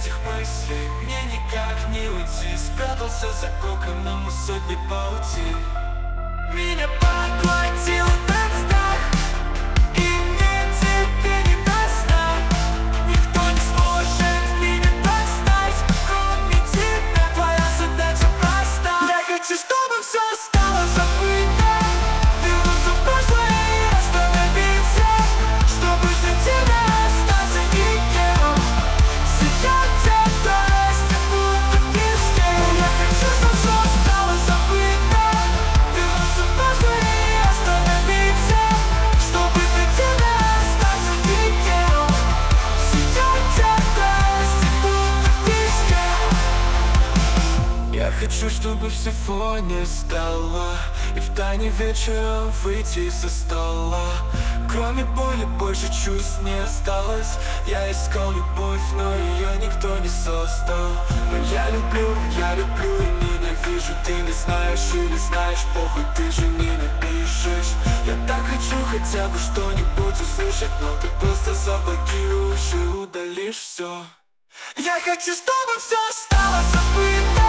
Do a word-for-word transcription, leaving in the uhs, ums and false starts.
этих мыслей мне никак не уйти. Спрятался за коконом у сотни паутин. Меня поглотил этот страх, и мне теперь не до сна. Никто не сможет меня достать, кроме тебя. Твоя задача проста. Я хочу, чтобы все стало забыто, вернуться в прошлое и остановиться, чтобы для тебя остаться никем. Сейчас где-то есть, будто в песке. Я хочу, чтобы все стало забыто, вернуться в прошлое и остановиться, чтобы для тебя остаться никем. Сейчас где-то есть, будто в песке. Я хочу, чтобы все фоне стало, и в тайне вечером выйти со стола. Кроме боли больше чувств не осталось. Я искал любовь, но ее никто не создал. Но я люблю, я люблю и ненавижу. Ты не знаешь или знаешь, похуй, ты же не напишешь. Я так хочу хотя бы что-нибудь услышать, но ты просто заблокируешь и удалишь все. Я хочу, чтобы все стало забыто,